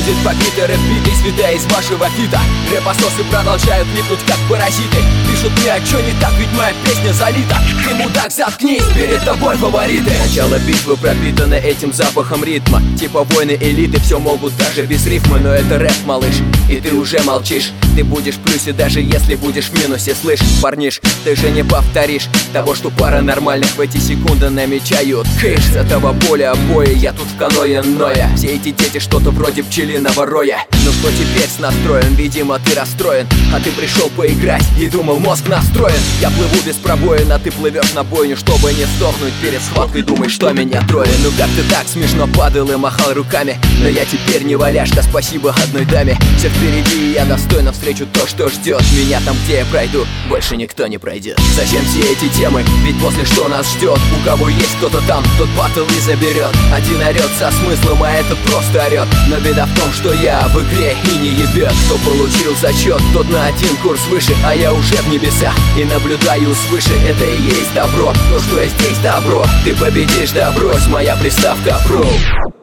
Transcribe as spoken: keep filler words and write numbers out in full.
будет побита, рэп-биты, святая из вашего фита. Рэпососы продолжают липнуть как паразиты. Пишут мне, а чё не так, ведь моя песня залита. Ты, мудак, заткнись, перед тобой фавориты. Начало битвы пропитано этим запахом ритма. Типа войны элиты, все могут даже без рифмы. Но это рэп, малыш, и ты уже молчишь. Ты будешь в плюсе, даже если будешь в минусе. Слышь, парниш, ты же не повторишь того, что пара нормальных в эти секунды намечают. Кыш, с этого поля обои, я тут в каное ноя. Все эти дети что-то вроде пчелиного роя. Ну что теперь с настроем? Видимо, ты расстроен. А ты пришел поиграть и думал, мозг настроен. Я плыву без пробоин, а ты плывешь на бойню. Чтобы не сдохнуть перед схваткой, думай, что меня трое. Ну как ты так смешно падал и махал руками. Но я теперь не валяшка, спасибо одной даме. Все впереди, и я достойно встречу то, что ждет меня там, где я пройду. Больше никто не пройдет. Зачем все эти темы? Ведь после что нас ждет? У кого есть кто-то там, тот батл и заберет. Один орет со смыслом, а этот просто орет. Но беда в том, что я в игре и не ебет. Кто получил зачет, тот на один курс выше, а я уже в небесах и наблюдаю свыше. Это и есть добро, то, что я здесь добро. Ты победишь, да брось, моя приставка про.